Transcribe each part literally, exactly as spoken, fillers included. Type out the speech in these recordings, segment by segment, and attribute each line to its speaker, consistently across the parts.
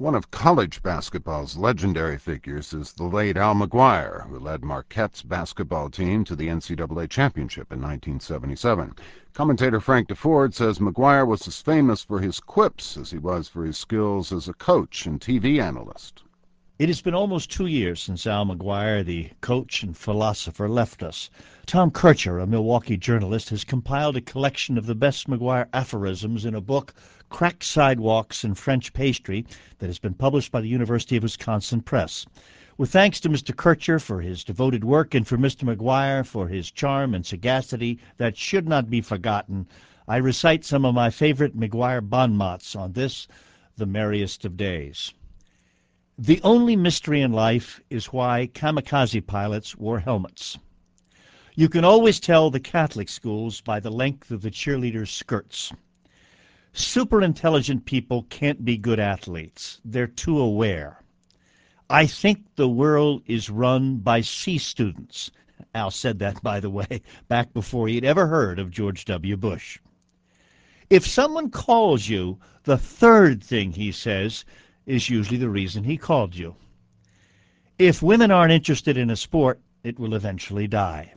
Speaker 1: One of college basketball's legendary figures is the late Al McGuire, who led Marquette's basketball team to the N C double A championship in nineteen seventy-seven. Commentator Frank Deford says McGuire was as famous for his quips as he was for his skills as a coach and T V analyst.
Speaker 2: It has been almost two years since Al McGuire, the coach and philosopher, left us. Tom Kircher, a Milwaukee journalist, has compiled a collection of the best McGuire aphorisms in a book, Cracked Sidewalks and French Pastry, that has been published by the University of Wisconsin Press. With thanks to Mister Kircher for his devoted work and for Mister McGuire for his charm and sagacity that should not be forgotten, I recite some of my favorite McGuire bon mots on this, the merriest of days. The only mystery in life is why kamikaze pilots wore helmets. You can always tell the Catholic schools by the length of the cheerleaders' skirts. Superintelligent people can't be good athletes. They're too aware. I think the world is run by C students. Al said that, by the way, back before he'd ever heard of George W. Bush. If someone calls you, the third thing he says is usually the reason he called you. If women aren't interested in a sport, it will eventually die.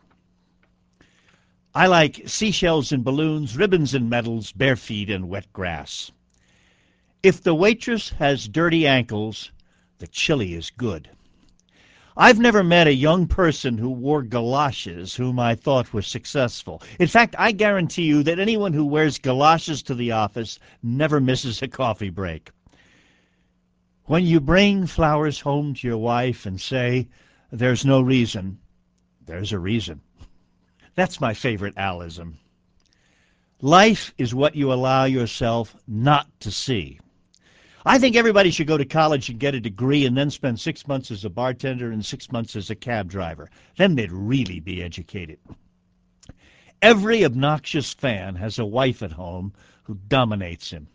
Speaker 2: I like seashells and balloons, ribbons and medals, bare feet and wet grass. If the waitress has dirty ankles, the chili is good. I've never met a young person who wore galoshes whom I thought was successful. In fact, I guarantee you that anyone who wears galoshes to the office never misses a coffee break. When you bring flowers home to your wife and say, "There's no reason," there's a reason. That's my favorite Alism. Life is what you allow yourself not to see. I think everybody should go to college and get a degree and then spend six months as a bartender and six months as a cab driver. Then they'd really be educated. Every obnoxious fan has a wife at home who dominates him.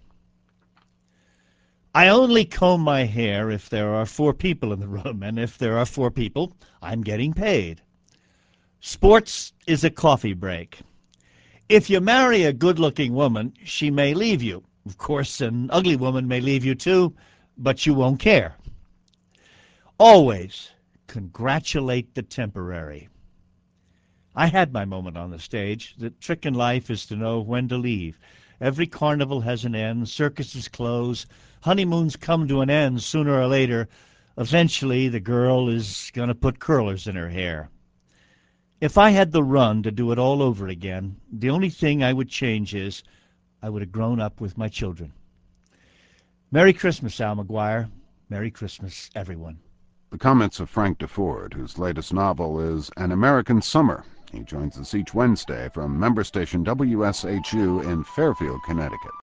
Speaker 2: I only comb my hair if there are four people in the room, and if there are four people, I'm getting paid. Sports is a coffee break. If you marry a good-looking woman, she may leave you. Of course, an ugly woman may leave you too, but you won't care. Always congratulate the temporary. I had my moment on the stage. The trick in life is to know when to leave. Every carnival has an end, circuses close, honeymoons come to an end sooner or later. Eventually, the girl is going to put curlers in her hair. If I had the run to do it all over again, the only thing I would change is I would have grown up with my children. Merry Christmas, Al McGuire. Merry Christmas, everyone.
Speaker 1: The comments of Frank Deford, whose latest novel is An American Summer. He joins us each Wednesday from member station W S H U in Fairfield, Connecticut.